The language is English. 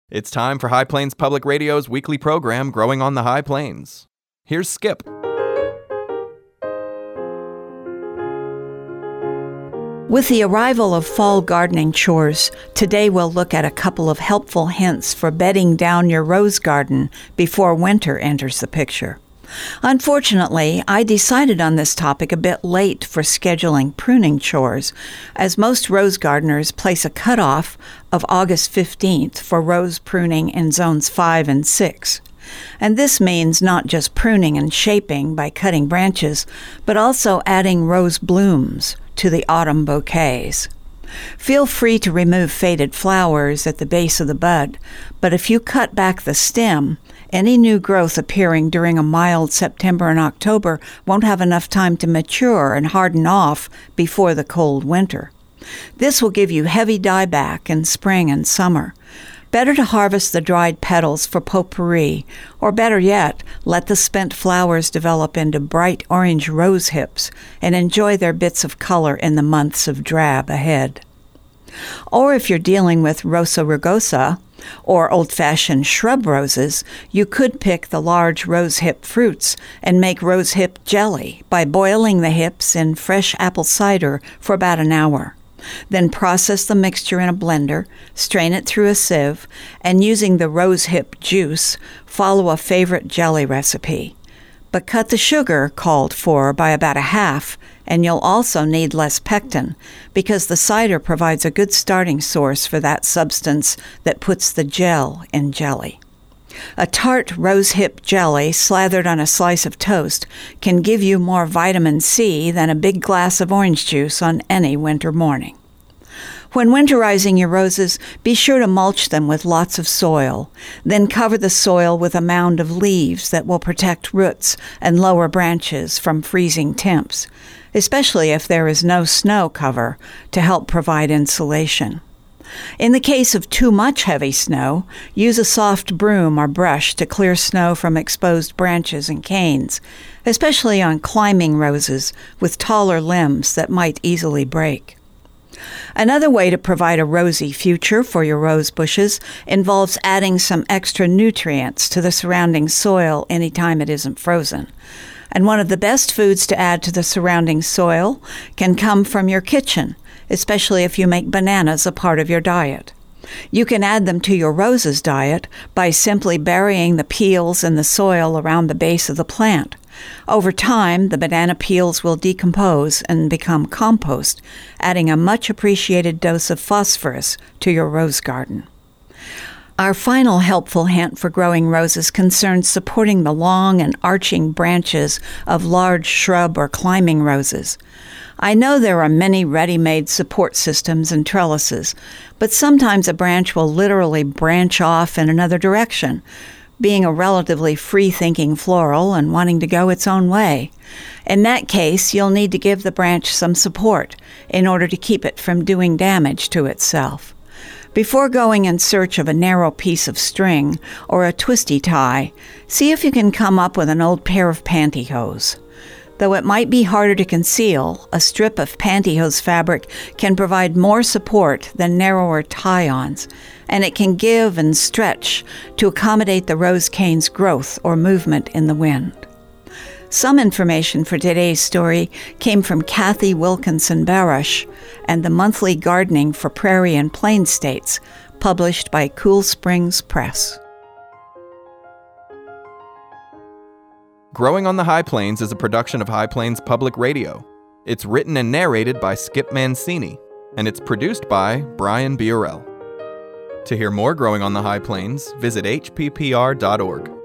It's time for High Plains Public Radio's weekly program, Growing on the High Plains. Here's Skip. With the arrival of fall gardening chores, today we'll look at a couple of helpful hints for bedding down your rose garden before winter enters the picture. Unfortunately, I decided on this topic a bit late for scheduling pruning chores, as most rose gardeners place a cutoff of August 15th for rose pruning in zones 5 and 6. And this means not just pruning and shaping by cutting branches, but also adding rose blooms to the autumn bouquets. Feel free to remove faded flowers at the base of the bud, but if you cut back the stem, any new growth appearing during a mild September and October won't have enough time to mature and harden off before the cold winter. This will give you heavy dieback in spring and summer. Better to harvest the dried petals for potpourri, or better yet, let the spent flowers develop into bright orange rose hips and enjoy their bits of color in the months of drab ahead. Or if you're dealing with Rosa rugosa, or old-fashioned shrub roses, you could pick the large rose hip fruits and make rose hip jelly by boiling the hips in fresh apple cider for about an hour. Then process the mixture in a blender, strain it through a sieve, and using the rose hip juice, follow a favorite jelly recipe. But cut the sugar called for by about a half, and you'll also need less pectin, because the cider provides a good starting source for that substance that puts the gel in jelly. A tart rosehip jelly slathered on a slice of toast can give you more vitamin C than a big glass of orange juice on any winter morning. When winterizing your roses, be sure to mulch them with lots of soil. Then cover the soil with a mound of leaves that will protect roots and lower branches from freezing temps, especially if there is no snow cover to help provide insulation. In the case of too much heavy snow, use a soft broom or brush to clear snow from exposed branches and canes, especially on climbing roses with taller limbs that might easily break. Another way to provide a rosy future for your rose bushes involves adding some extra nutrients to the surrounding soil anytime it isn't frozen. And one of the best foods to add to the surrounding soil can come from your kitchen, especially if you make bananas a part of your diet. You can add them to your roses diet by simply burying the peels in the soil around the base of the plant. Over time, the banana peels will decompose and become compost, adding a much appreciated dose of phosphorus to your rose garden. Our final helpful hint for growing roses concerns supporting the long and arching branches of large shrub or climbing roses. I know there are many ready-made support systems and trellises, but sometimes a branch will literally branch off in another direction, being a relatively free-thinking floral and wanting to go its own way. In that case, you'll need to give the branch some support in order to keep it from doing damage to itself. Before going in search of a narrow piece of string or a twisty tie, see if you can come up with an old pair of pantyhose. Though it might be harder to conceal, a strip of pantyhose fabric can provide more support than narrower tie-ons, and it can give and stretch to accommodate the rose cane's growth or movement in the wind. Some information for today's story came from Kathy Wilkinson Barash and the monthly Gardening for Prairie and Plain States, published by Cool Springs Press. Growing on the High Plains is a production of High Plains Public Radio. It's written and narrated by Skip Mancini, and it's produced by Brian Biorel. To hear more Growing on the High Plains, visit hppr.org.